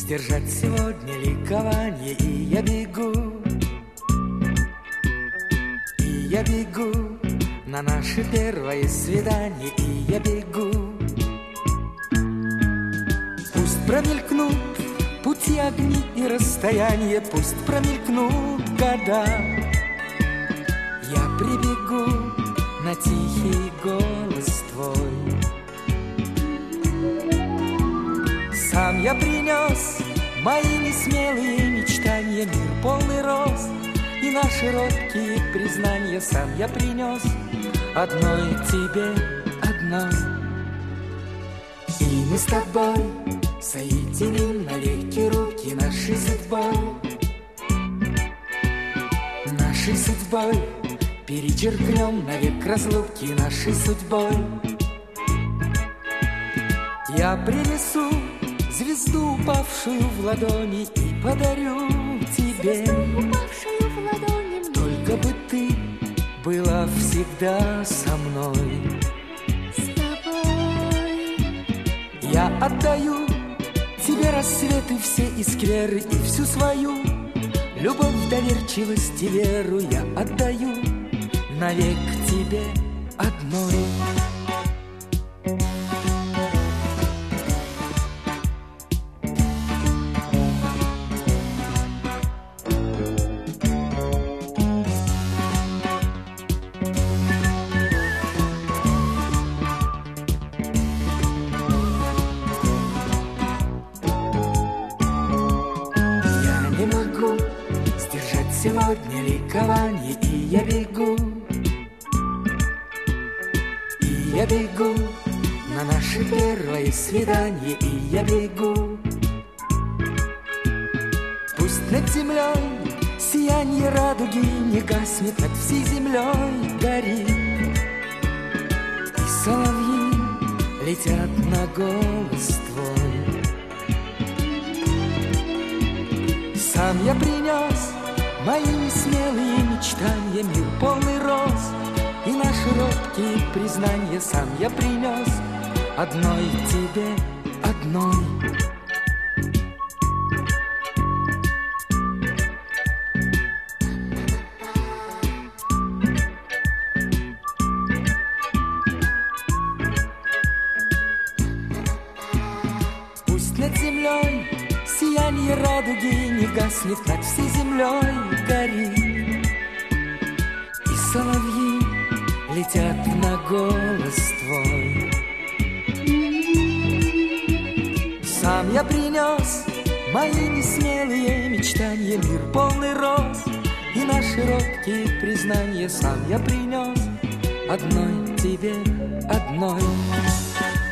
сдержать сегодня ликование, и я бегу, на наше первое свидание, и я бегу. Пусть промелькнут пути, огни и расстояния, пусть промелькнут года. Я прибегу на тихий голос твой. Сам я принес мои несмелые мечтания, мир полный роз и наши робкие признания. Сам я принес одной тебе, одной. И мы с тобой соединим навеки руки нашей судьбой. Нашей судьбой перечеркнем навек разлуки нашей судьбой. Я принесу звезду, упавшую в ладони, и подарю тебе. Упавшую в ладони мне. Только бы ты была всегда со мной. С тобой. Я отдаю тебе рассветы все и скверы, и всю свою любовь, доверчивость и веру. Я отдаю навек тебе одной. Сегодня ликование, и я бегу, на наше первое свидание, и я бегу. Пусть над землей сияние радуги не гаснет, над всей землей горит, и соловьи летят на голос твой. Сам я принес мои несмелые мечтания, мир полный роз и наши робкие признания. Сам я принес одной тебе, одной. Пусть над землей сияние радуги не гаснет, над всей землей горит, и соловьи летят на голос твой. Сам я принес мои несмелые мечтания, мир полный роз и наши робкие признания. Сам я принес одной тебе, одной.